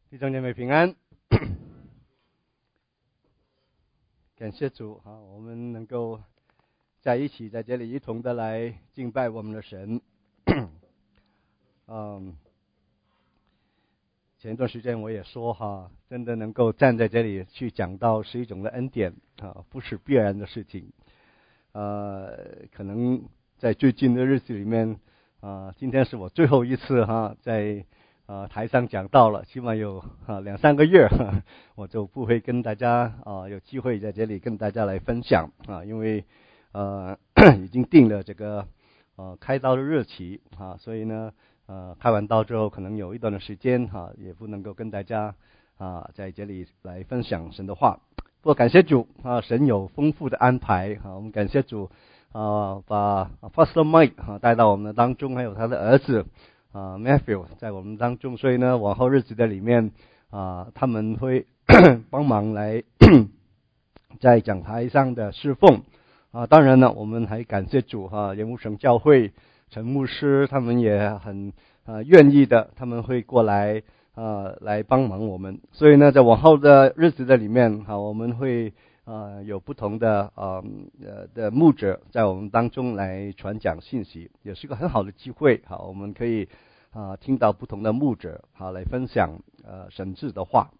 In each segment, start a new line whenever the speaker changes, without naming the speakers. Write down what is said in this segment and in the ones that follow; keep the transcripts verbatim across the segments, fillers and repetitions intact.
弟兄姐妹平安，感谢主啊，我们能够在一起在这里一同的来敬拜我们的神。嗯，前一段时间我也说哈，真的能够站在这里去讲道是一种的恩典啊，不是必然的事情。呃，可能在最近的日子里面啊，今天是我最后一次哈在。啊，台上讲到了，起码有啊两三个月，呵我就不会跟大家啊有机会在这里跟大家来分享啊，因为呃已经定了这个呃开刀的日期啊，所以呢呃开完刀之后，可能有一段的时间哈、啊，也不能够跟大家啊在这里来分享神的话。不过感谢主啊，神有丰富的安排啊，我们感谢主啊，把 Pastor Mike 啊带到我们的当中，还有他的儿子。啊 ，Matthew 在我们当中，所以呢，往后日子的里面啊，他们会帮忙来在讲台上的侍奉啊。当然呢，我们还感谢主哈，盐湖城教会陈牧师他们也很啊愿意的，他们会过来啊来帮忙我们。所以呢，在往后的日子的里面哈，我们会啊有不同的啊呃的牧者在我们当中来传讲信息，也是个很好的机会哈，我们可以。啊，听到不同的牧者好来分享呃神智的话。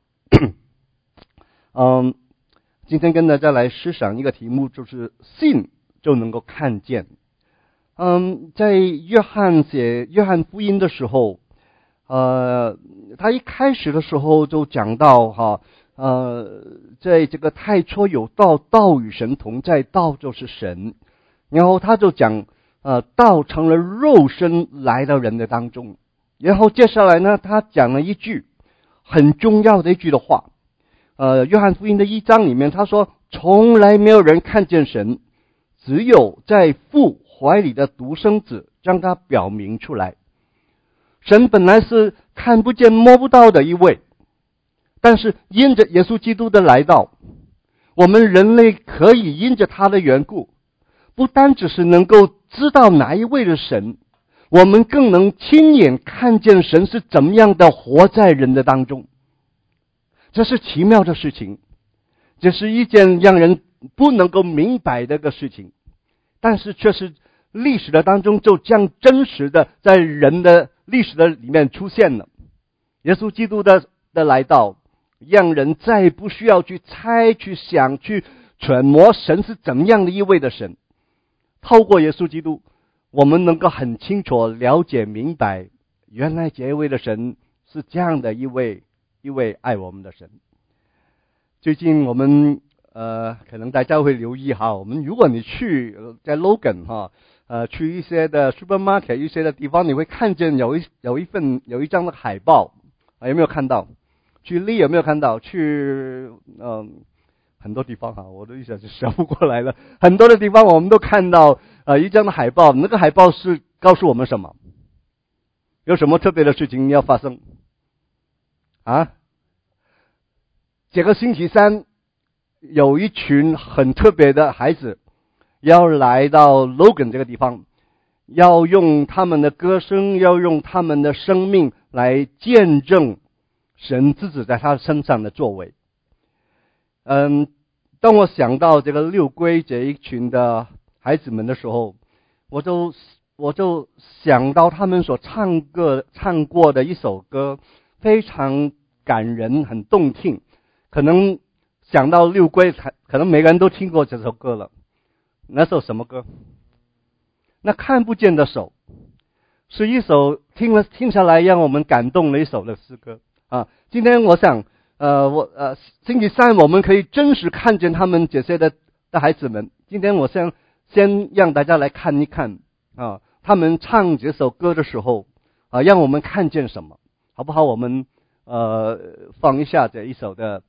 嗯，今天跟大家来思想一个题目，就是信就能够看见。嗯，在约翰写约翰福音的时候，呃，他一开始的时候就讲到哈，呃，在这个太初有道，道与神同在，道就是神。然后他就讲。呃，道成了肉身来到人的当中，然后接下来呢，他讲了一句很重要的一句的话。呃，约翰福音的一章里面，他说：“从来没有人看见神，只有在父怀里的独生子将他表明出来。神本来是看不见摸不到的一位，但是因着耶稣基督的来到，我们人类可以因着他的缘故。”不单只是能够知道哪一位的神，我们更能亲眼看见神是怎么样的活在人的当中。这是奇妙的事情，这是一件让人不能够明白的一个事情，但是却是历史的当中就将真实的在人的历史的里面出现了。耶稣基督的的来到，让人再不需要去猜、去想、去揣摩神是怎么样的一位的神。透过耶稣基督，我们能够很清楚了解明白，原来这一位的神是这样的一位一位爱我们的神。最近我们呃，可能大家会留意哈，我们如果你去在 Logan 哈，呃，去一些的 supermarket 一些的地方，你会看见有一有一份有一张的海报啊，有没有看到？去利有没有看到？去嗯。呃很多地方哈，我都一下就想不过来了。很多的地方我们都看到呃一张的海报，那个海报是告诉我们什么？有什么特别的事情要发生啊？这个星期三有一群很特别的孩子要来到 Logan 这个地方，要用他们的歌声，要用他们的生命来见证神自己在他身上的作为。嗯，当我想到这个六龟这一群的孩子们的时候，我就我就想到他们所唱歌唱过的一首歌，非常感人，很动听。可能想到六龟，可能每个人都听过这首歌了。那首什么歌？那看不见的手，是一首听了听下来让我们感动的一首的诗歌啊。今天我想。呃，我呃，星期三我们可以真实看见他们这些的的孩子们。今天我先先让大家来看一看啊，他们唱这首歌的时候啊，让我们看见什么，好不好？我们呃放一下这一首的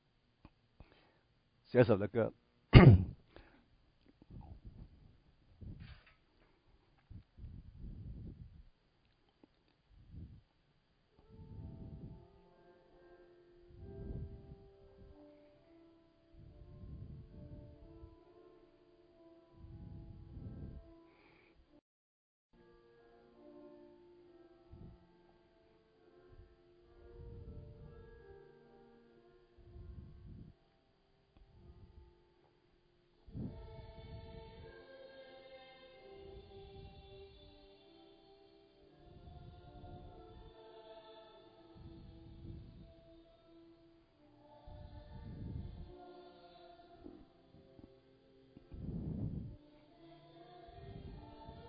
这首的歌。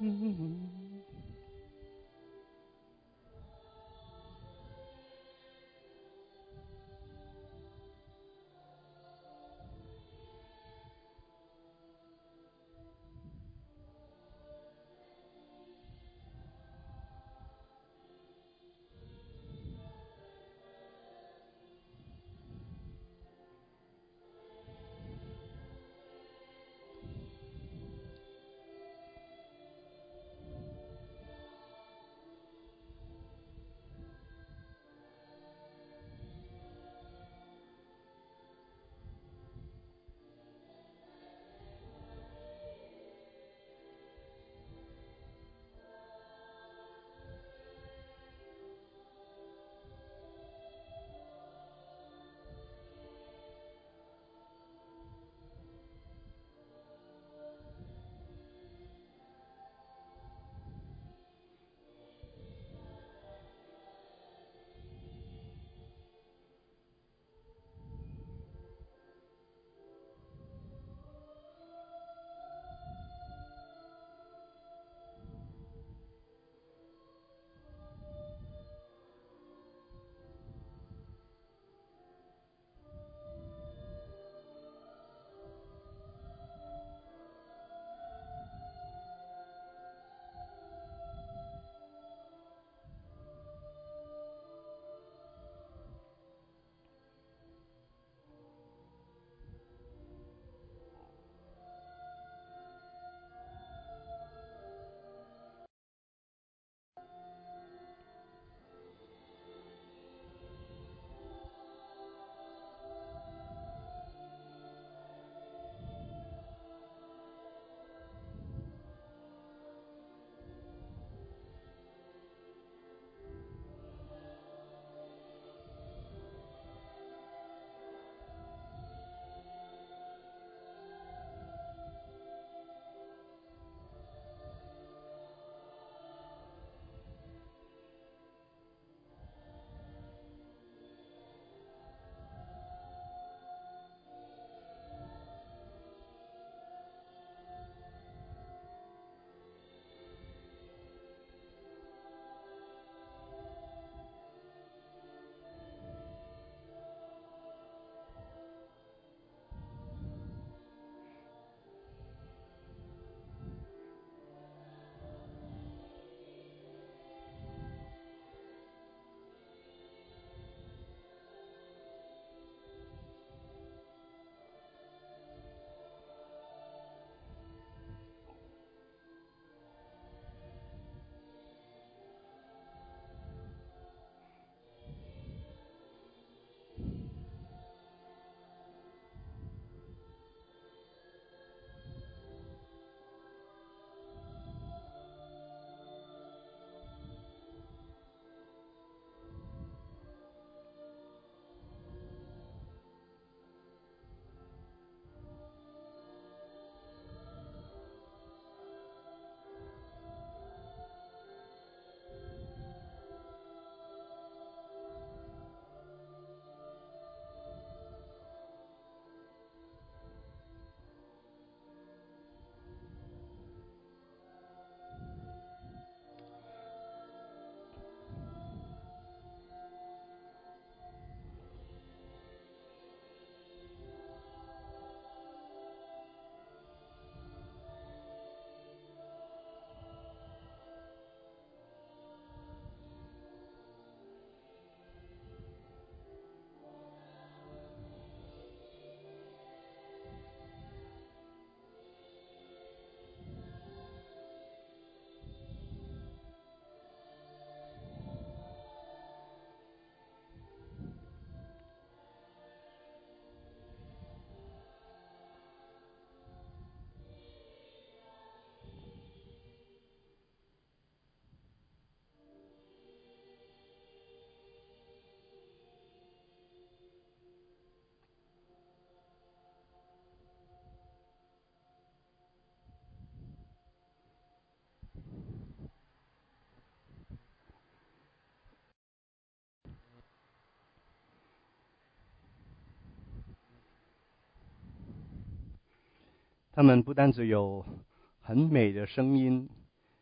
他们不但只有很美的声音，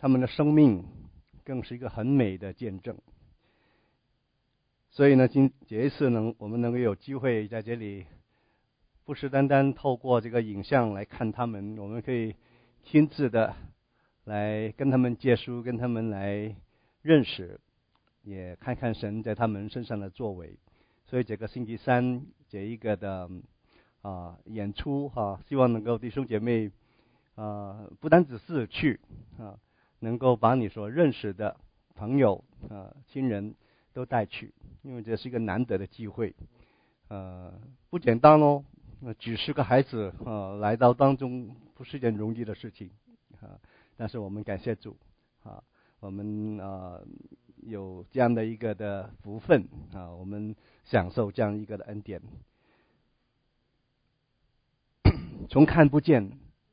他们的生命更是一个很美的见证。所以呢，今这一次呢，我们能够有机会在这里，不是单单透过这个影像来看他们，我们可以亲自的来跟他们接触，跟他们来认识，也看看神在他们身上的作为。所以这个星期三这一个的啊演出哈、啊，希望能够弟兄姐妹啊，不单只是去啊，能够把你所认识的朋友啊、亲人都带去，因为这是一个难得的机会，呃，不简单哦。那几十个孩子啊来到当中，不是一件容易的事情啊。但是我们感谢主啊，我们啊有这样的一个的福分啊，我们享受这样一个的恩典。从看不见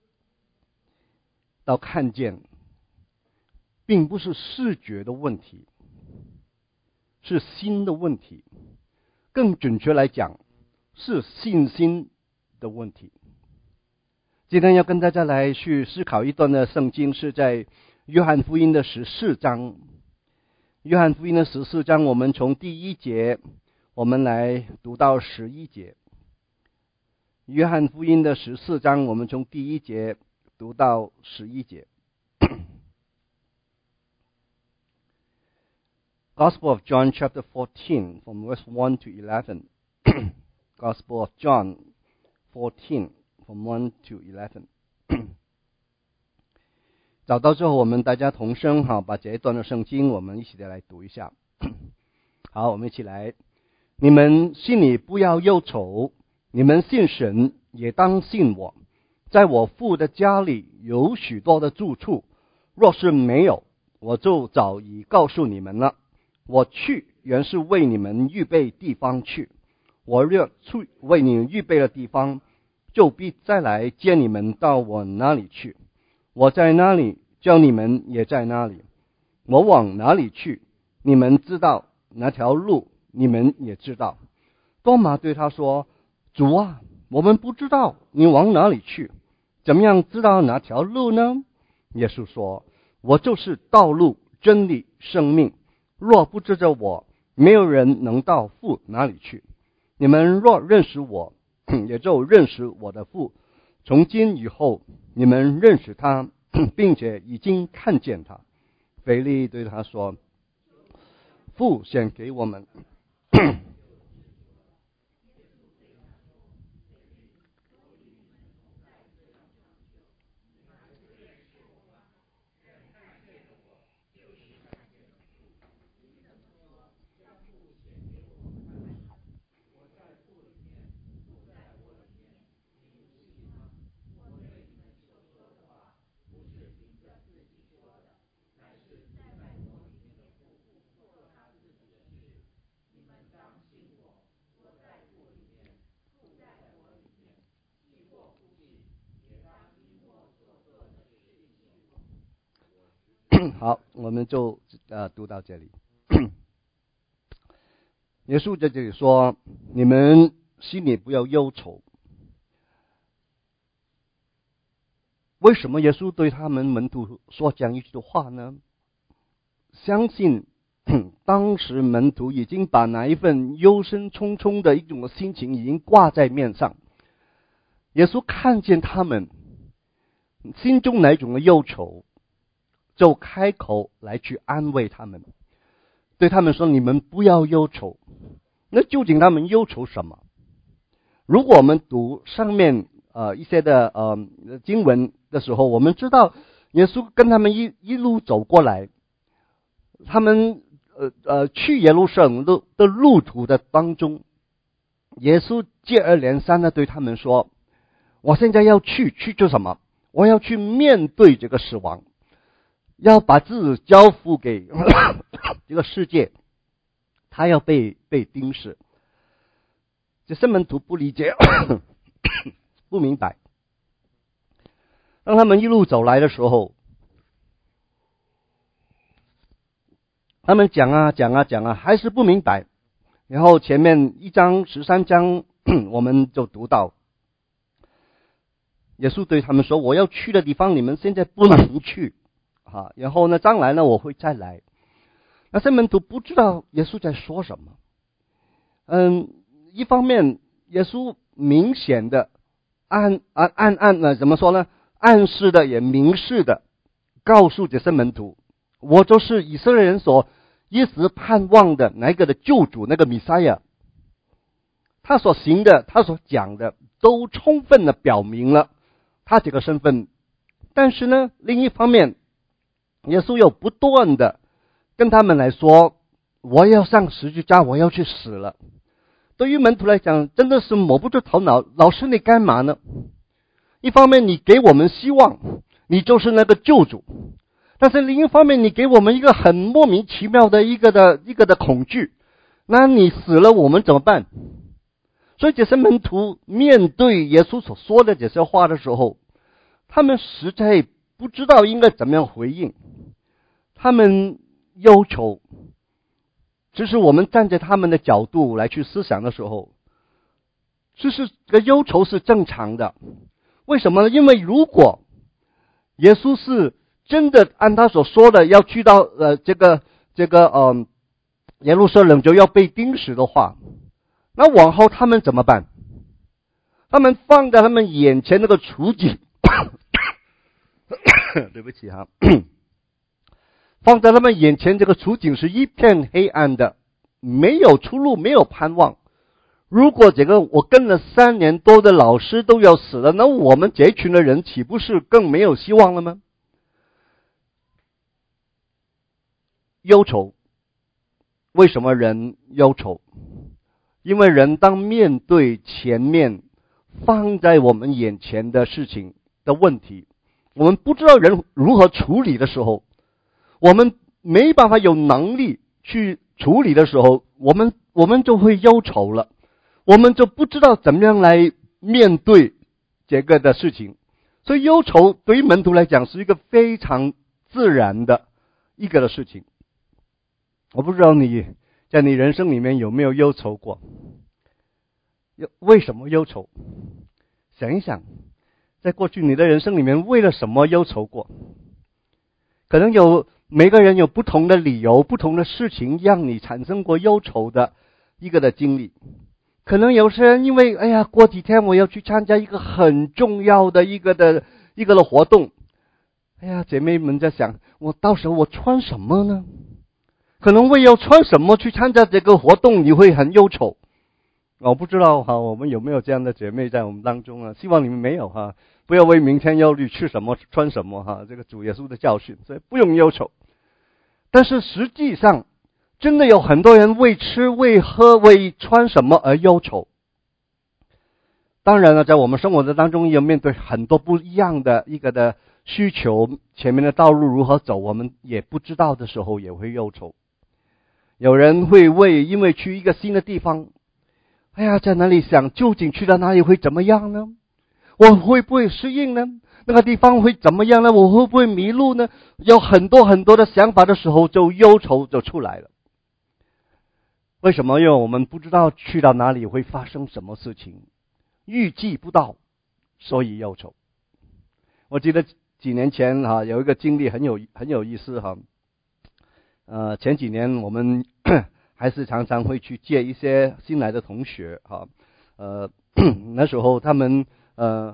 到看见，并不是视觉的问题，是心的问题。更准确来讲，是信心的问题。今天要跟大家来去思考一段的圣经，是在约翰福音的十四章。约翰福音的十四章，我们从第一节我们来读到十一节。约翰福音的十四章，我们从第一节读到十一节。Gospel of John chapter fourteen from verse one to eleven. Gospel of John fourteen from one to eleven. 找到之后，我们大家同声哈，把这一段的圣经我们一起的来读一下。好，我们一起来。你们心里不要忧愁，你们信神也当信我。在我父的家里有许多的住处，若是没有，我就早已告诉你们了。我去原是为你们预备地方去，我若去为你们预备了地方，就必再来接你们到我那里去。我在那里，叫你们也在那里。我往哪里去，你们知道，哪条路你们也知道。多马对他说：主啊，我们不知道你往哪里去，怎么样知道哪条路呢？耶稣说：我就是道路、真理、生命。若不知着我，没有人能到父哪里去。你们若认识我，也就认识我的父。从今以后，你们认识他，并且已经看见他。腓力对他说：父显给我们。好，我们就呃读到这里。耶稣在这里说：你们心里不要忧愁。为什么耶稣对他们门徒说这样一句的话呢？相信当时门徒已经把那一份忧心忡忡的一种心情已经挂在面上。耶稣看见他们心中那种的忧愁，就开口来去安慰他们，对他们说：你们不要忧愁。那究竟他们忧愁什么？如果我们读上面呃一些的呃经文的时候，我们知道耶稣跟他们一一路走过来，他们呃呃去耶路撒冷的的路途的当中，耶稣接二连三的对他们说：我现在要去去做什么？我要去面对这个死亡，要把自己交付给这个世界，他要被被钉死。这些门徒不理解不明白。当他们一路走来的时候，他们讲啊讲啊讲啊，还是不明白。然后前面一章十三章我们就读到，耶稣对他们说：我要去的地方你们现在不能去哈，然后呢，将来呢我会再来。那些门徒不知道耶稣在说什么。嗯，一方面耶稣明显的暗暗暗暗呢，怎么说呢？暗示的也明示的告诉这些门徒，我就是以色列人所一直盼望的那个的救主，那个弥赛亚。他所行的，他所讲的，都充分的表明了他这个身份。但是呢，另一方面，耶稣又不断的跟他们来说，我要上十字架，我要去死了。对于门徒来讲，真的是摸不着头脑，老师你干嘛呢？一方面你给我们希望，你就是那个救主，但是另一方面你给我们一个很莫名其妙的一个的一个的恐惧，那你死了我们怎么办？所以这些门徒面对耶稣所说的这些话的时候，他们实在不知道应该怎么样回应。他们忧愁，只是我们站在他们的角度来去思想的时候，其实这个忧愁是正常的。为什么呢？因为如果耶稣是真的按他所说的要去到呃这个这个呃耶路撒冷就要被钉死的话，那往后他们怎么办？他们放在他们眼前那个处境对不起哈，放在他们眼前这个处境是一片黑暗的，没有出路，没有盼望。如果这个我跟了三年多的老师都要死了，那我们这群的人岂不是更没有希望了吗？忧愁，为什么人忧愁？因为人当面对前面放在我们眼前的事情的问题，我们不知道人如何处理的时候，我们没办法有能力去处理的时候，我们我们就会忧愁了，我们就不知道怎么样来面对这个的事情。所以忧愁对于门徒来讲是一个非常自然的一个的事情。我不知道你在你人生里面有没有忧愁过？为什么忧愁？想一想，在过去你的人生里面为了什么忧愁过？可能有每个人有不同的理由，不同的事情让你产生过忧愁的一个的经历。可能有些人因为哎呀，过几天我要去参加一个很重要的一个的一个的活动，哎呀，姐妹们在想，我到时候我穿什么呢？可能为要穿什么去参加这个活动，你会很忧愁。我不知道哈，我们有没有这样的姐妹在我们当中啊？希望你们没有哈，不要为明天忧虑，吃什么穿什么哈，这个主耶稣的教训，所以不用忧愁。但是实际上，真的有很多人为吃、为喝、为穿什么而忧愁。当然了，在我们生活的当中，也面对很多不一样的一个的需求，前面的道路如何走，我们也不知道的时候，也会忧愁。有人会为因为去一个新的地方，哎呀，在哪里想究竟去到哪里会怎么样呢？我会不会适应呢？那个地方会怎么样呢？我会不会迷路呢？有很多很多的想法的时候，就忧愁就出来了。为什么？因为我们不知道去到哪里会发生什么事情，预计不到，所以忧愁。我记得几年前哈、啊，有一个经历很有很有意思哈、啊。呃，前几年我们还是常常会去接一些新来的同学哈、啊，呃，那时候他们呃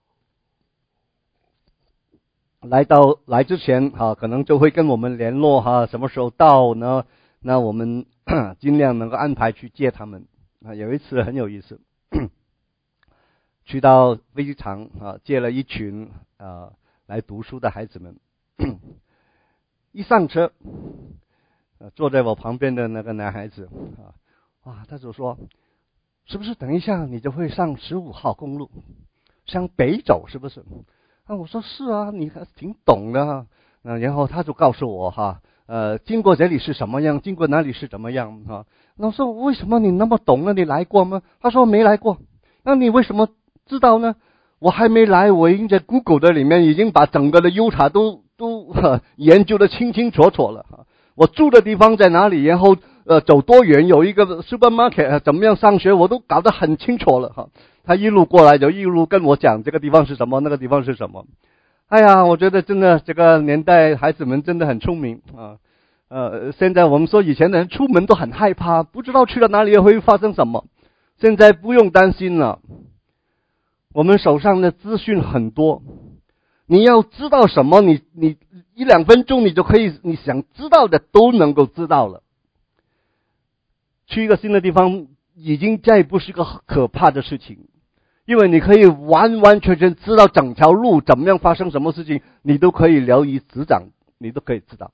来到来之前哈、啊，可能就会跟我们联络哈、啊，什么时候到呢？那我们尽量能够安排去接他们啊。有一次很有意思，去到飞机场啊，接了一群啊来读书的孩子们。一上车，坐在我旁边的那个男孩子啊，哇，他就说：“是不是等一下你就会上十五号公路，向北走，是不是？”啊，我说是啊，你还挺懂的哈。啊，然后他就告诉我哈，呃，经过这里是什么样，经过哪里是怎么样哈。那我说为什么你那么懂呢？你来过吗？他说没来过。那你为什么知道呢？我还没来，我已经在 Google 的里面已经把整个的优塔都都研究的清清楚楚了哈。我住的地方在哪里，然后呃走多远，有一个 supermarket 怎么样上学，我都搞得很清楚了哈。他一路过来就一路跟我讲这个地方是什么，那个地方是什么。 哎呀，我觉得真的这个年代孩子们真的很聪明啊。呃，现在我们说以前的人出门都很害怕，不知道去了哪里会发生什么。现在不用担心了，我们手上的资讯很多，你要知道什么，你你一两分钟你就可以，你想知道的都能够知道了。去一个新的地方，已经再不是个可怕的事情，因为你可以完完全全知道整条路怎么样发生什么事情，你都可以了如指掌，你都可以知道。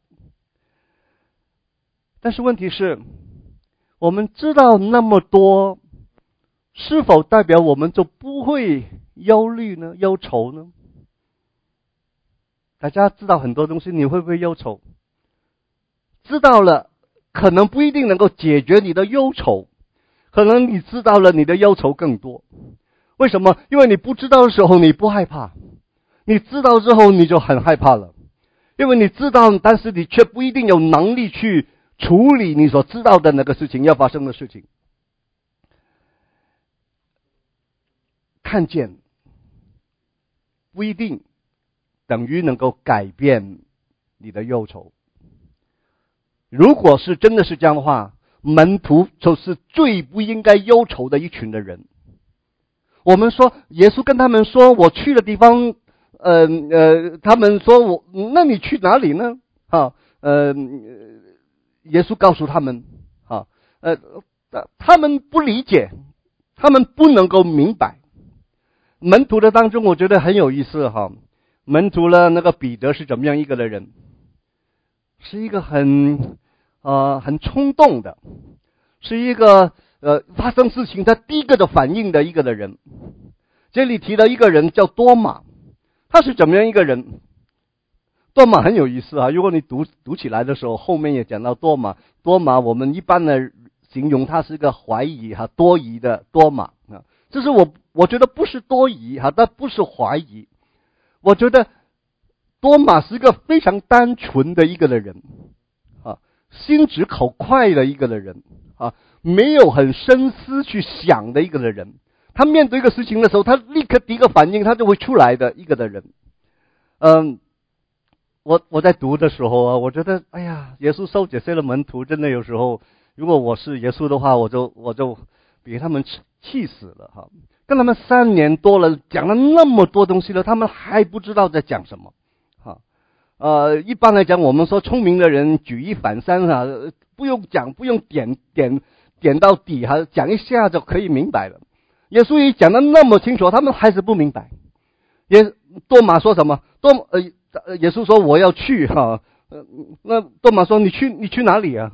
但是问题是，我们知道那么多，是否代表我们就不会忧虑呢？忧愁呢？大家知道很多东西，你会不会忧愁？知道了，可能不一定能够解决你的忧愁，可能你知道了，你的忧愁更多。为什么？因为你不知道的时候你不害怕，你知道之后你就很害怕了。因为你知道，但是你却不一定有能力去处理你所知道的那个事情要发生的事情。看见不一定等于能够改变你的忧愁。如果是真的是这样的话，门徒就是最不应该忧愁的一群的人。我们说耶稣跟他们说我去的地方，呃呃，他们说我那你去哪里呢？啊，呃，耶稣告诉他们，啊，呃，他们不理解，他们不能够明白。门徒的当中，我觉得很有意思哈。门徒的那个彼得是怎么样一个的人？是一个很呃很冲动的，是一个呃发生事情他第一个的反应的一个的人。这里提到一个人叫多马，他是怎么样一个人？多马很有意思啊！如果你读读起来的时候，后面也讲到多马。多马我们一般的形容他是一个怀疑哈多疑的多马啊。这是我我觉得不是多疑哈，但不是怀疑。我觉得多马是一个非常单纯的一个的人啊，心直口快的一个的人啊，没有很深思去想的一个的人。他面对一个事情的时候，他立刻第一个反应他就会出来的一个的人。嗯，我我在读的时候啊，我觉得哎呀，耶稣收这些的门徒真的有时候，如果我是耶稣的话，我就我就比他们气死了哈。跟他们三年多了，讲了那么多东西了，他们还不知道在讲什么哈。呃，一般来讲，我们说聪明的人举一反三啊，不用讲，不用点点点到底哈，讲一下就可以明白了。耶稣也讲得那么清楚，他们还是不明白。耶多马说什么？多呃耶稣说我要去哈，呃那多马说你去你去哪里啊？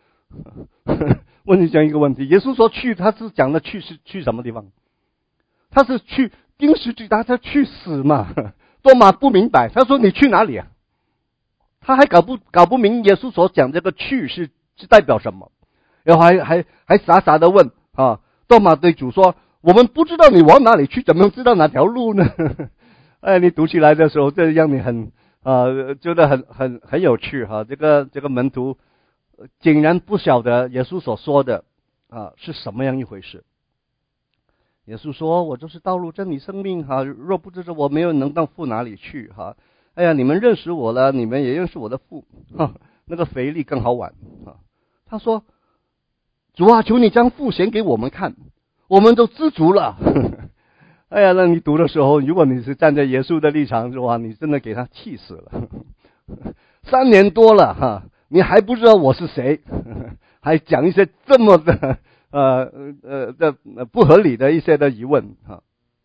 问你讲一个问题，耶稣说去，他是讲的去是去什么地方？他是去钉十字架，他去死嘛？多马不明白，他说你去哪里啊？他还搞不搞不明耶稣所讲这个去是是代表什么，然后还还还傻傻的问啊。多马对主说：“我们不知道你往哪里去，怎么知道哪条路呢？”哎，你读起来的时候，这让你很啊、呃，觉得很很很有趣哈。这个这个门徒竟然不晓得耶稣所说的啊是什么样一回事。耶稣说：“我就是道路、真理、生命哈，若不知道我，没有能到父哪里去哈。哎呀，你们认识我了，你们也认识我的父哈。那个腓力更好玩哈。他说：主啊，求你将父显给我们看，我们都知足了。哎呀，那你读的时候，如果你是站在耶稣的立场的话，你真的给他气死了。三年多了哈，你还不知道我是谁，还讲一些这么的。”呃呃的不合理的一些的疑问哈，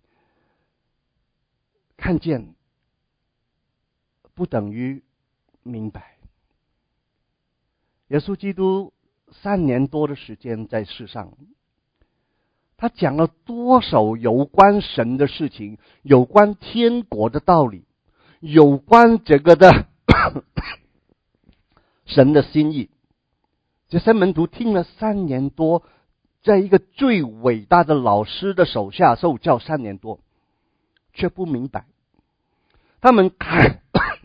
看见不等于明白。耶稣基督三年多的时间在世上，他讲了多少有关神的事情，有关天国的道理，有关这个的神的心意。这些门徒听了三年多，在一个最伟大的老师的手下受教三年多，却不明白。他们看，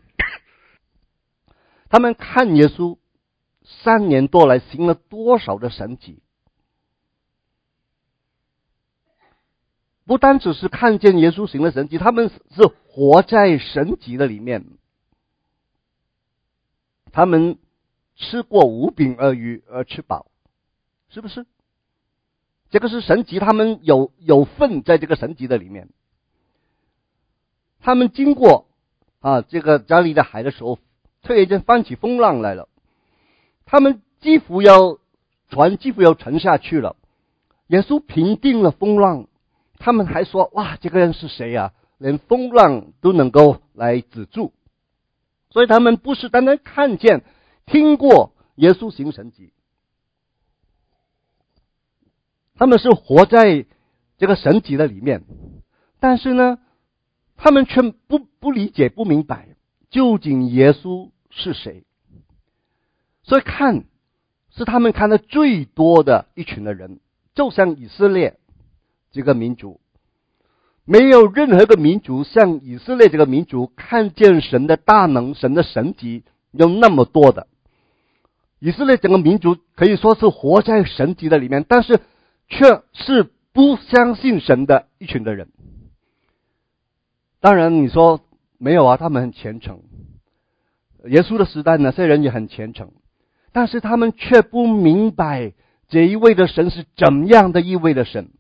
他们看耶稣三年多来行了多少的神迹， 不单只是看见耶稣行的神迹，他们是活在神迹的里面。他们吃过五饼二鱼而吃饱，是不是？这个是神迹，他们有有份在这个神迹的里面。他们经过啊这个加利利的海的时候，突然间翻起风浪来了，他们几乎要船几乎要沉下去了。耶稣平定了风浪，他们还说：哇，这个人是谁啊？连风浪都能够来止住。所以他们不是单单看见听过耶稣行神迹，他们是活在这个神迹的里面，但是呢他们却不不理解不明白究竟耶稣是谁。所以看是他们看的最多的一群的人，就像以色列这个民族，没有任何一个民族像以色列这个民族看见神的大能，神的神迹有那么多的。以色列整个民族可以说是活在神迹的里面，但是却是不相信神的一群的人。当然你说没有啊，他们很虔诚，耶稣的时代那些人也很虔诚，但是他们却不明白这一位的神是怎样的一位的神。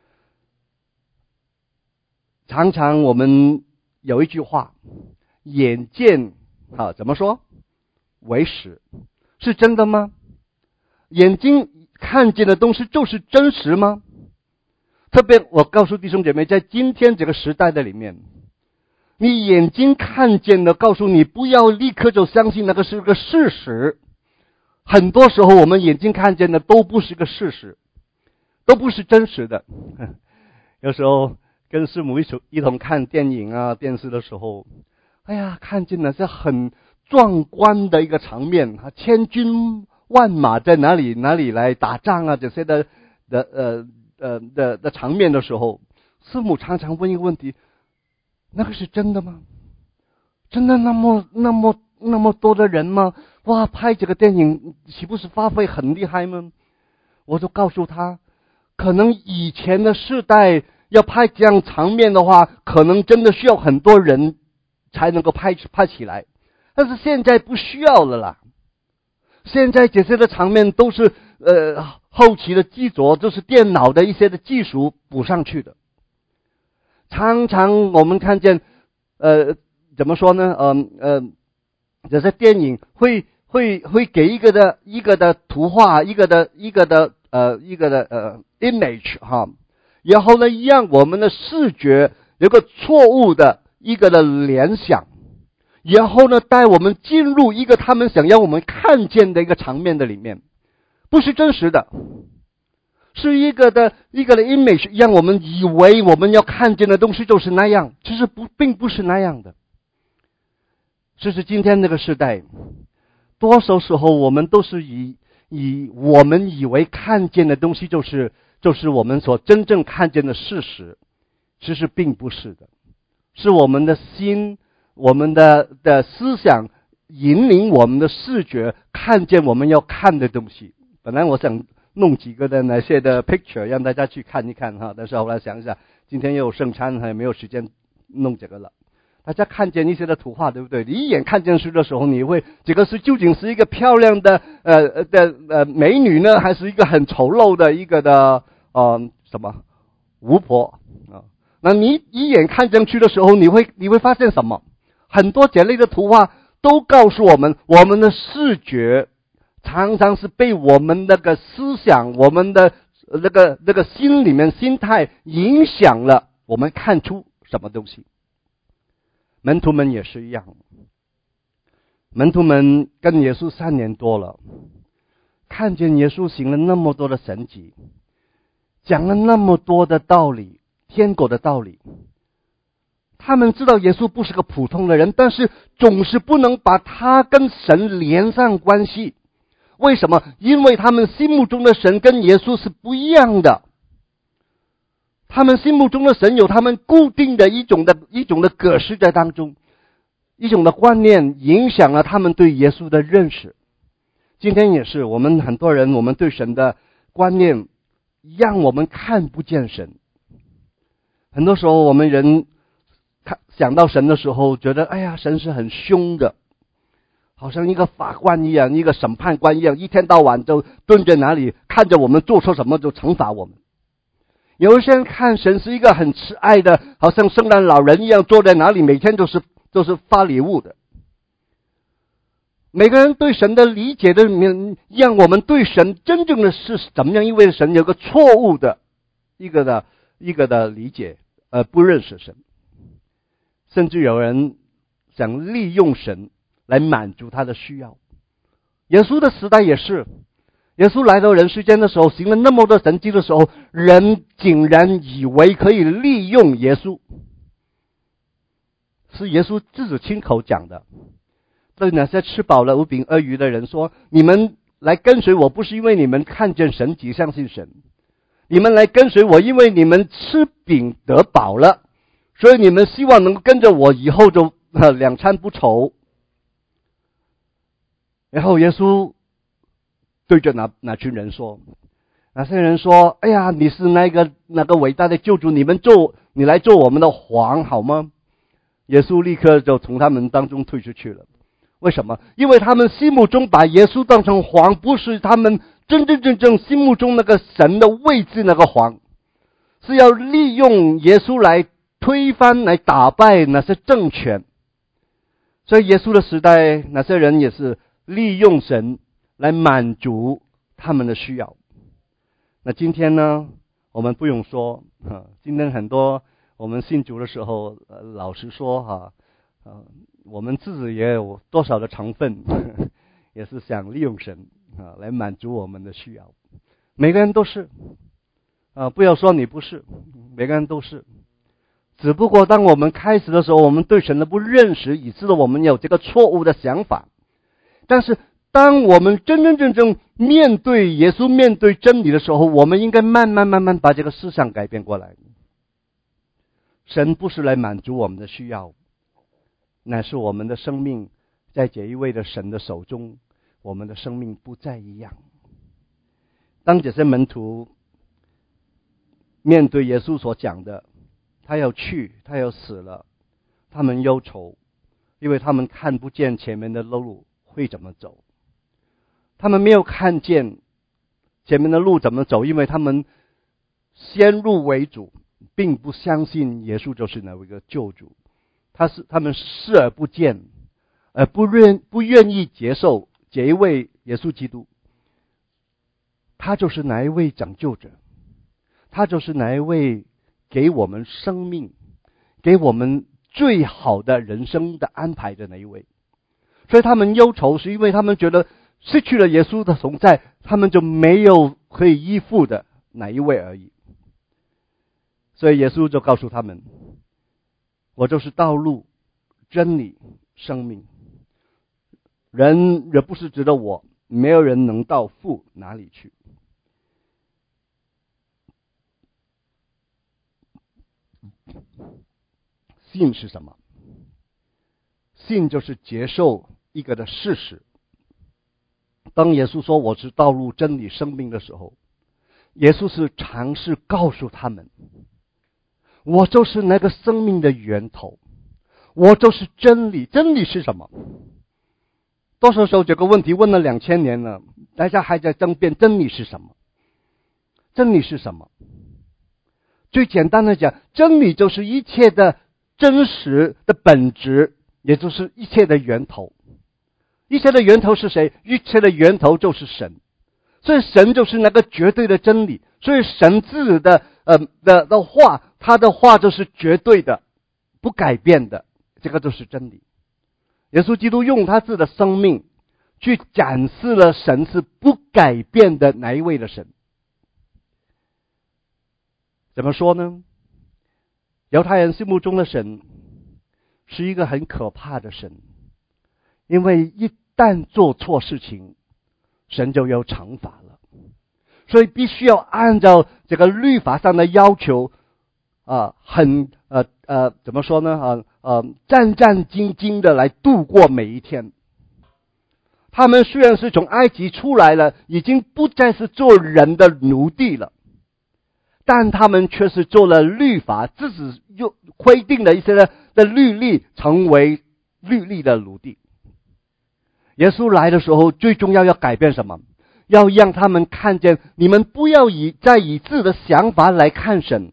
常常我们有一句话，眼见啊怎么说为实，是真的吗？眼睛看见的东西就是真实吗？特别我告诉弟兄姐妹，在今天这个时代的里面，你眼睛看见的告诉你不要立刻就相信那个是个事实。很多时候我们眼睛看见的都不是个事实，都不是真实的。有时候跟师母一起一同看电影啊电视的时候，哎呀，看见了是很壮观的一个场面啊，千军万马在哪里哪里来打仗啊，这些的的呃呃的的场面的时候，师母常常问一个问题：那个是真的吗？真的那么那么那么多的人吗？哇，拍这个电影岂不是发挥很厉害吗？我就告诉他，可能以前的世代要拍这样场面的话，可能真的需要很多人才能够拍拍起来，但是现在不需要了啦。现在这些的场面都是呃后期的技术，就是电脑的一些的技术补上去的。常常我们看见呃怎么说呢呃呃这些电影会会会给一个的一个的图画，一个的一个的呃一个的呃 image 哈，然后呢让我们的视觉有个错误的一个的联想，然后呢带我们进入一个他们想要我们看见的一个场面的里面，不是真实的，是一个的一个的 image， 让我们以为我们要看见的东西就是那样，其实不并不是那样的。这是今天这个时代，多少时候我们都是以以我们以为看见的东西就是就是我们所真正看见的事实，其实并不是的，是我们的心，我们的的思想引领我们的视觉看见我们要看的东西。本来我想弄几个的那些的 picture 让大家去看一看哈，但是后来想一想，今天又有圣餐，还没有时间弄这个了。大家看见一些的图画，对不对？你一眼看见书的时候，你会这个是究竟是一个漂亮的呃的呃美女呢，还是一个很丑陋的一个的呃什么巫婆啊？那你一眼看进去的时候，你会你会发现什么？很多这类的图画都告诉我们，我们的视觉常常是被我们那个思想，我们的那个那个心里面心态影响了，我们看出什么东西。门徒们也是一样，门徒们跟耶稣三年多了，看见耶稣行了那么多的神迹，讲了那么多的道理，天国的道理，他们知道耶稣不是个普通的人，但是总是不能把他跟神连上关系。为什么？因为他们心目中的神跟耶稣是不一样的。他们心目中的神有他们固定的一种的一种的格式在当中，一种的观念影响了他们对耶稣的认识。今天也是，我们很多人我们对神的观念让我们看不见神。 很多时候我们人看想到神的时候，觉得哎呀，神是很凶的，好像一个法官一样，一个审判官一样，一天到晚就蹲在那里看着我们做错什么就惩罚我们。有些人看神是一个很慈爱的，好像圣诞老人一样坐在那里，每天都是都是发礼物的。每个人对神的理解的让我们对神真正的是怎么样一位神有个错误的一个的一个的理解，而不认识神。甚至有人想利用神来满足他的需要。耶稣的时代也是，耶稣来到人世间的时候，行了那么多神迹的时候，人竟然以为可以利用耶稣，是耶稣自己亲口讲的。对那些吃饱了五饼二鱼的人说，你们来跟随我，不是因为你们看见神迹相信神，你们来跟随我，因为你们吃饼得饱了，所以你们希望能够跟着我，以后就、呃、两餐不愁。然后耶稣对着那那群人说，那些人说，哎呀，你是那个那个伟大的救主，你们做你来做我们的王好吗？耶稣立刻就从他们当中退出去了。为什么？因为他们心目中把耶稣当成皇，不是他们真真正正心目中那个神的位置那个皇，是要利用耶稣来推翻来打败那些政权。所以耶稣的时代，那些人也是利用神来满足他们的需要。那今天呢，我们不用说，今天很多我们信主的时候，呃、老实说哈，呃，我们自己也有多少的成分，呵呵也是想利用神啊来满足我们的需要。每个人都是啊，不要说你不是，每个人都是。只不过当我们开始的时候，我们对神的不认识，以致我们有这个错误的想法。但是当我们真真正正面对耶稣、面对真理的时候，我们应该慢慢慢慢把这个思想改变过来。神不是来满足我们的需要，乃是我们的生命在这一位的神的手中，我们的生命不再一样。当这些门徒面对耶稣所讲的，他要去，他要死了，他们忧愁，因为他们看不见前面的路会怎么走。他们没有看见前面的路怎么走，因为他们先入为主，并不相信耶稣就是那一个救主。他是他们视而不见，而不愿不愿意接受这一位耶稣基督。他就是哪一位拯救者，他就是哪一位给我们生命、给我们最好的人生的安排的那一位。所以他们忧愁，是因为他们觉得失去了耶稣的同在，他们就没有可以依附的哪一位而已。所以耶稣就告诉他们，我就是道路、真理、生命。人若不是指着我，没有人能到父哪里去。信是什么？信就是接受一个的事实。当耶稣说我是道路、真理、生命的时候，耶稣是尝试告诉他们，我就是那个生命的源头，我就是真理。真理是什么？多少时候这个问题问了两千年了，大家还在争辩真理是什么？真理是什么？最简单的讲，真理就是一切的真实的本质，也就是一切的源头。一切的源头是谁？一切的源头就是神。所以神就是那个绝对的真理。所以神自己的呃的的话，他的话就是绝对的，不改变的，这个就是真理。耶稣基督用他自己的生命去展示了神是不改变的哪一位的神。怎么说呢？犹太人心目中的神是一个很可怕的神，因为一旦做错事情，神就有惩罚了，所以必须要按照这个律法上的要求啊、呃，很呃呃怎么说呢？啊呃战战兢兢的来度过每一天。他们虽然是从埃及出来了，已经不再是做人的奴隶了， 但他们却是做了律法，自己又规定了一些的的律例，成为律例的奴隶。耶稣来的时候，最重要要改变什么？要让他们看见，你们不要以再以自己的想法来看神。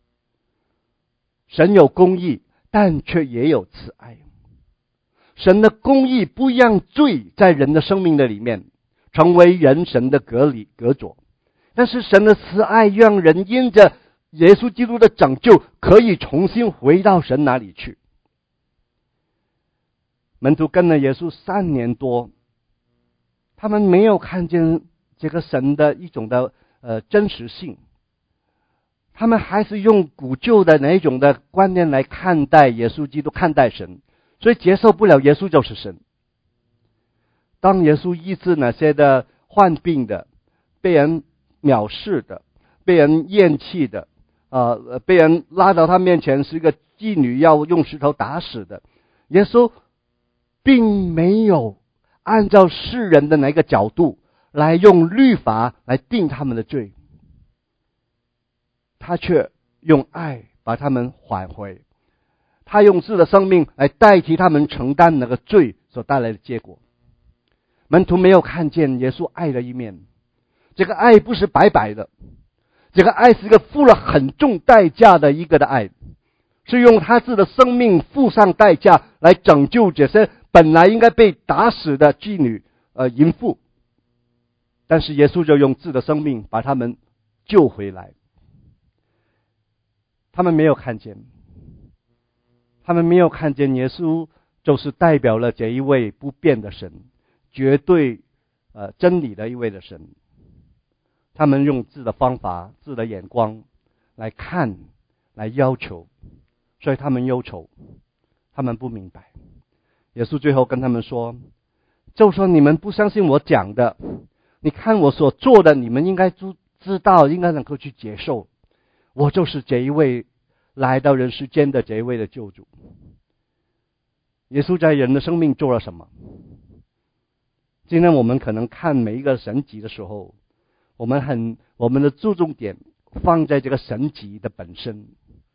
神有公义，但却也有慈爱。神的公义不让罪在人的生命的里面成为人神的隔离隔阻，但是神的慈爱让人因着耶稣基督的拯救，可以重新回到神那里去。门徒跟了耶稣三年多，他们没有看见这个神的一种的呃真实性，他们还是用古旧的那一种的观念来看待耶稣基督，看待神，所以接受不了耶稣就是神。当耶稣医治那些的患病的、被人藐视的、被人厌弃的、呃，被人拉到他面前是一个妓女要用石头打死的，耶稣并没有按照世人的那个角度来用律法来定他们的罪，他却用爱把他们挽回，他用自己的生命来代替他们承担那个罪所带来的结果。门徒没有看见耶稣爱的一面，这个爱不是白白的，这个爱是一个付了很重代价的一个的爱，是用他自己的生命付上代价来拯救这些本来应该被打死的妓女呃淫妇，但是耶稣就用自己的生命把他们救回来。他们没有看见，他们没有看见耶稣就是代表了这一位不变的神，绝对呃真理的一位的神。他们用自己的方法、自己的眼光来看、来要求，所以他们忧愁，他们不明白。耶稣最后跟他们说，就说你们不相信我讲的，你看我所做的，你们应该知道，应该能够去接受。我就是这一位来到人世间的这一位的救主。耶稣在人的生命做了什么？今天我们可能看每一个神迹的时候，我们很我们的注重点放在这个神迹的本身，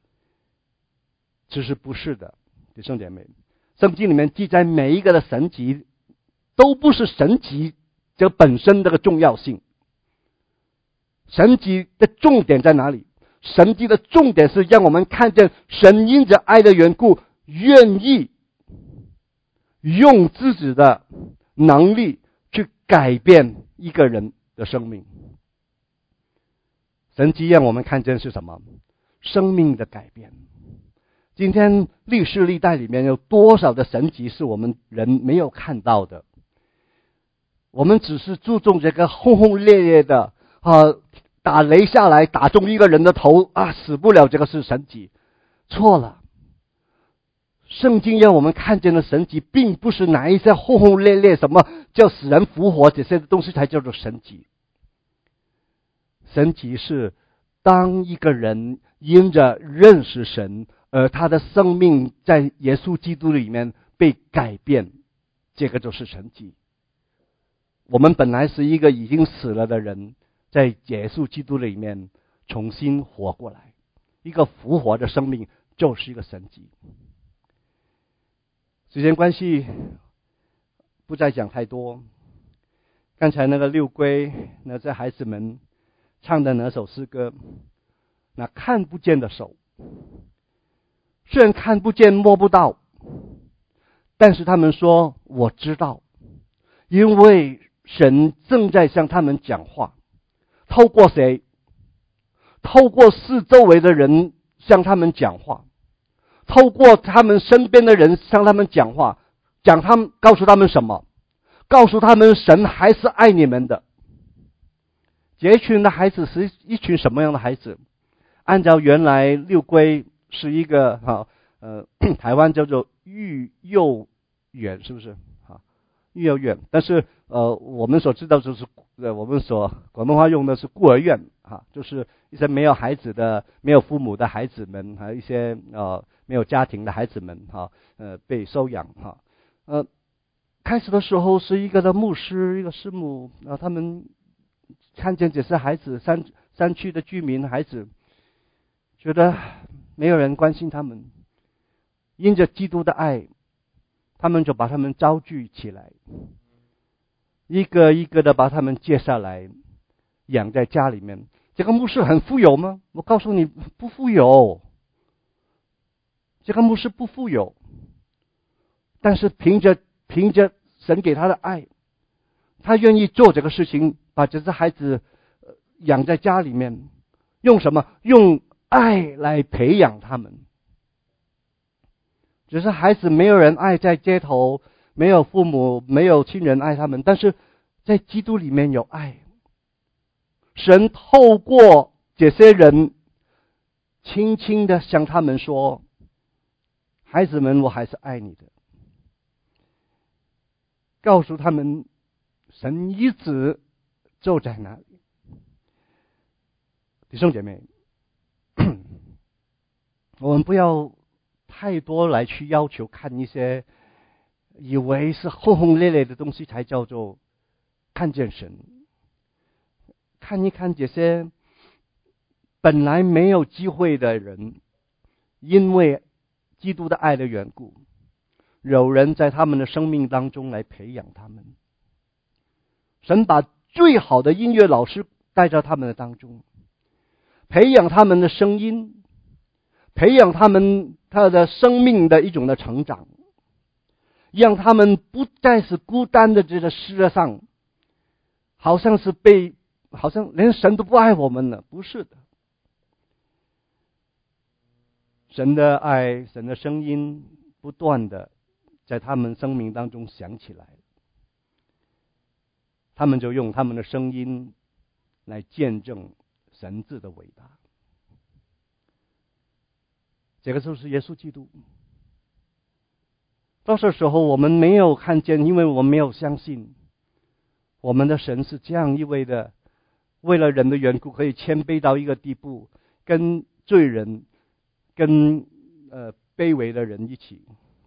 其实不是的，弟兄姐妹。圣经里面记载每一个的神迹都不是神迹这本身这个重要性。神迹的重点在哪里？神迹的重点是让我们看见神因着爱的缘故，愿意用自己的能力去改变一个人的生命。神迹让我们看见是什么？生命的改变。今天历史历代里面有多少的神迹是我们人没有看到的？我们只是注重这个轰轰烈烈的啊，打雷下来打中一个人的头啊，死不了，这个是神迹。错了，圣经让我们看见的神迹并不是哪一些轰轰烈烈什么叫死人复活这些东西才叫做神迹。神迹是当一个人因着认识神，而他的生命在耶稣基督里面被改变，这个就是神迹。我们本来是一个已经死了的人，在耶稣基督里面重新活过来，一个复活的生命就是一个神迹。时间关系不再讲太多。刚才那个六龟那这孩子们唱的那首诗歌，那看不见的手，虽然看不见摸不到，但是他们说我知道，因为神正在向他们讲话。透过谁？透过四周围的人向他们讲话，透过他们身边的人向他们讲话，讲他们告诉他们什么？告诉他们神还是爱你们的。这群的孩子是一群什么样的孩子？按照原来六龟是一个哈呃台湾叫做育幼园，是不是？哈育幼院，但是呃我们所知道就是呃我们所广东话用的是孤儿院哈，就是一些没有孩子的、没有父母的孩子们，还有一些呃没有家庭的孩子们哈呃被收养哈呃开始的时候是一个的牧师一个师母啊，他们看见这些孩子山山区的居民孩子觉得没有人关心他们，因着基督的爱，他们就把他们招聚起来，一个一个的把他们接下来养在家里面。这个牧师很富有吗？我告诉你，不富有。这个牧师不富有，但是凭着凭着神给他的爱，他愿意做这个事情，把这些孩子养在家里面，用什么？用爱来培养他们。只是孩子没有人爱，在街头没有父母没有亲人爱他们，但是在基督里面有爱。神透过这些人轻轻的向他们说，孩子们，我还是爱你的，告诉他们神一直就在那里。弟兄姐妹，我们不要太多来去要求看一些以为是轰轰烈烈的东西才叫做看见神。看一看这些本来没有机会的人，因为基督的爱的缘故，有人在他们的生命当中来培养他们。神把最好的音乐老师带到他们的当中，培养他们的声音，培养他们他的生命的一种的成长，让他们不再是孤单的在这世界上，好像是被好像连神都不爱我们了。不是的，神的爱，神的声音不断的在他们生命当中响起来，他们就用他们的声音来见证神字的伟大。这个就是耶稣基督。到这时候我们没有看见，因为我们没有相信我们的神是这样一位的，为了人的缘故可以谦卑到一个地步，跟罪人跟呃卑微的人一起。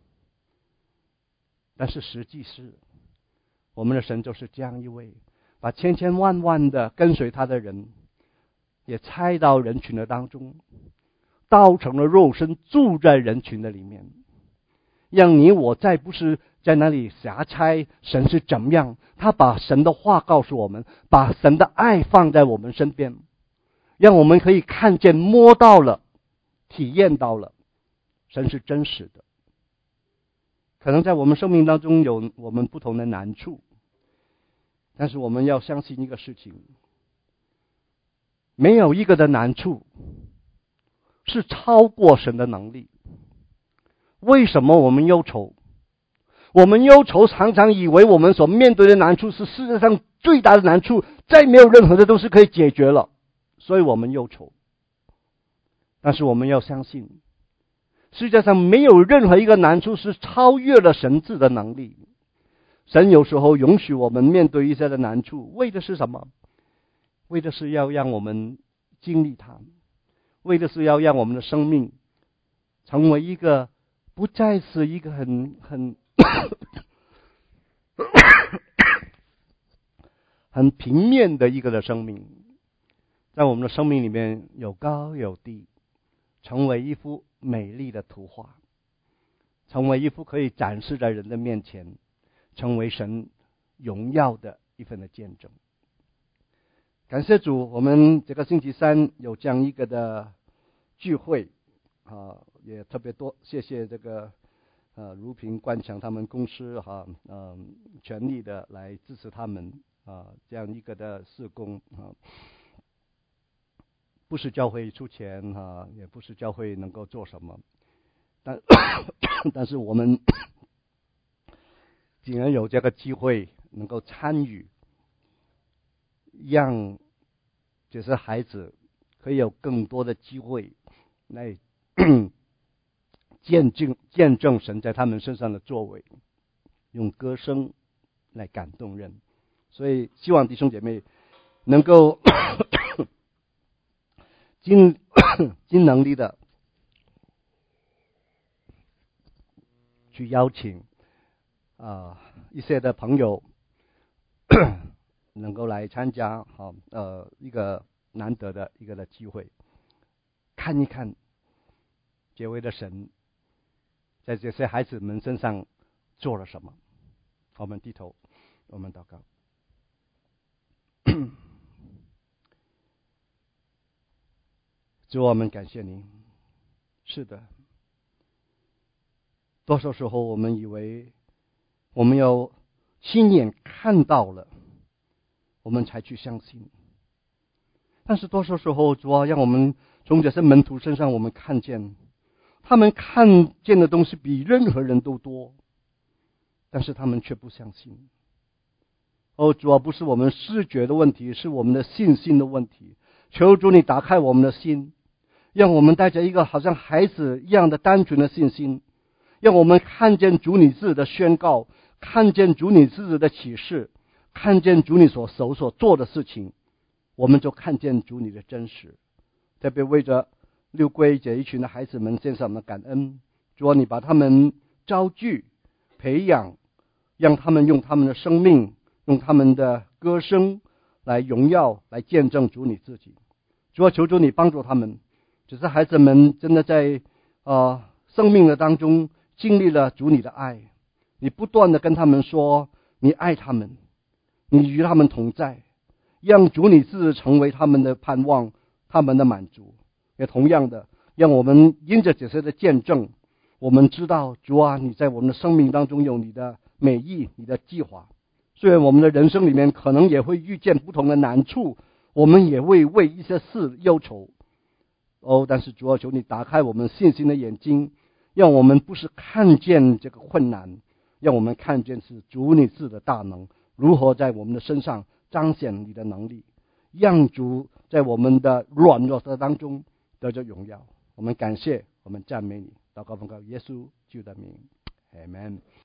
但是实际是我们的神就是这样一位，把千千万万的跟随他的人也拆到人群的当中，道成了肉身，住在人群的里面，让你我再不是在那里瞎猜神是怎么样。他把神的话告诉我们，把神的爱放在我们身边，让我们可以看见摸到了，体验到了神是真实的。可能在我们生命当中有我们不同的难处，但是我们要相信一个事情，没有一个的难处是超过神的能力。为什么我们忧愁？我们忧愁常常以为我们所面对的难处是世界上最大的难处，再没有任何的都是可以解决了，所以我们忧愁。但是我们要相信，世界上没有任何一个难处是超越了神智的能力。神有时候允许我们面对一些的难处，为的是什么？为的是要让我们经历它，为的是要让我们的生命成为一个不再是一个很很很平面的一个的生命，在我们的生命里面有高有低，成为一幅美丽的图画，成为一幅可以展示在人的面前，成为神荣耀的一份的见证。感谢主，我们这个星期三有这样一个的聚会啊，也特别多谢谢这个呃如平冠强他们公司哈，嗯、呃，全力的来支持他们啊，这样一个的事工啊，不是教会出钱哈，也不是教会能够做什么，但但是我们既然有这个机会能够参与，让这些孩子可以有更多的机会来见证见证神在他们身上的作为，用歌声来感动人。所以希望弟兄姐妹能够尽尽能力的去邀请啊、呃、一些的朋友能够来参加，好呃一个难得的一个的机会。 看一看这位的神在这些孩子们身上做了什么。我们低头，我们祷告。主，我们感谢你。是的，多少时候我们以为我们要亲眼看到了，我们才去相信。但是多少时候，主啊，让我们从这些门徒身上，我们看见他们看见的东西比任何人都多，但是他们却不相信。哦，主啊，不是我们视觉的问题，是我们的信心的问题。求主你打开我们的心，让我们带着一个好像孩子一样的单纯的信心，让我们看见主你自己的宣告，看见主你自己的启示，看见主你所手所做的事情，我们就看见主你的真实。特别为着六龟这一群的孩子们献上我们的感恩。主啊，你把他们招聚培养，让他们用他们的生命，用他们的歌声来荣耀，来见证主你自己。主啊，求主你帮助他们，只是孩子们真的在呃生命的当中经历了主你的爱，你不断的跟他们说你爱他们，你与他们同在，让主你自己成为他们的盼望，他们的满足。也同样的，让我们因着这些的见证，我们知道主啊，你在我们的生命当中有你的美意，你的计划。虽然我们的人生里面可能也会遇见不同的难处，我们也会为一些事忧愁。哦，但是主啊，求你打开我们信心的眼睛，让我们不是看见这个困难，让我们看见是主你自己的大能，如何在我们的身上彰显你的能力，让主在我们的软弱的当中得着荣耀。我们感谢，我们赞美你。祷告奉告耶稣基督的名， Amen。